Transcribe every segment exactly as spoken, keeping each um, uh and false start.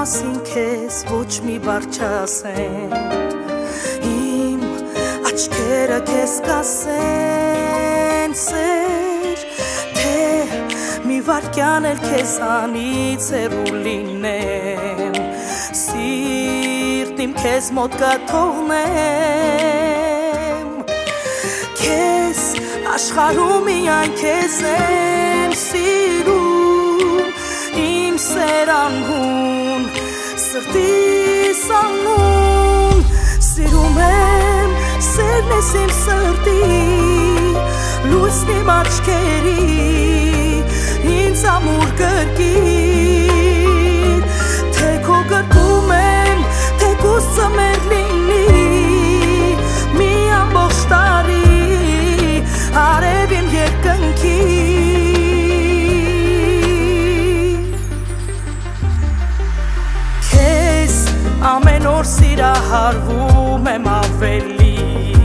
մասին քեզ ոչ մի բառ չասեմ Իմ աչքերը քեզ կասեն սեր Թե մի վարկյան էլ քեզանից հեռու լինեմ Սիրտ իմ քեզ մոտ կթողնեմ Քեզ աշխարհում միայն քեզ եմ սիրում Իմ սերանհուն սրտիս անուն Սիրում եմ սերն ես իմ սրտի Լույսն իմ աչքերի ինձ ամուր կրկիր Թե քո գրկում եմ, թե կուս ծմեր լինի Մի ամբողջ տարի արև իմ երկնքի Քեզ ամեն օր սիրահարվում եմ ավելի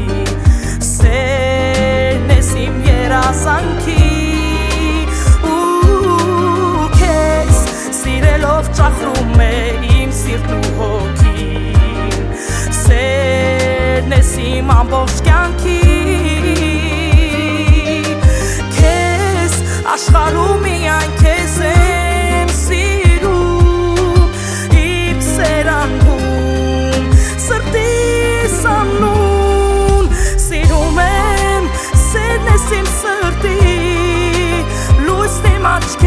Սերն ես իմ երազանքի Ու քեզ սիրելով ճախրում է իմ սիրտն ու հոգին Սերն ես իմ ամբողջ կյանքի Քեզ աշխարհում միայն քեզ եմ սիրում Իմ սերանհուն սրտիս անուն Սիրում եմ սերն ես իմ սրտի Լույսն իմ աչքերի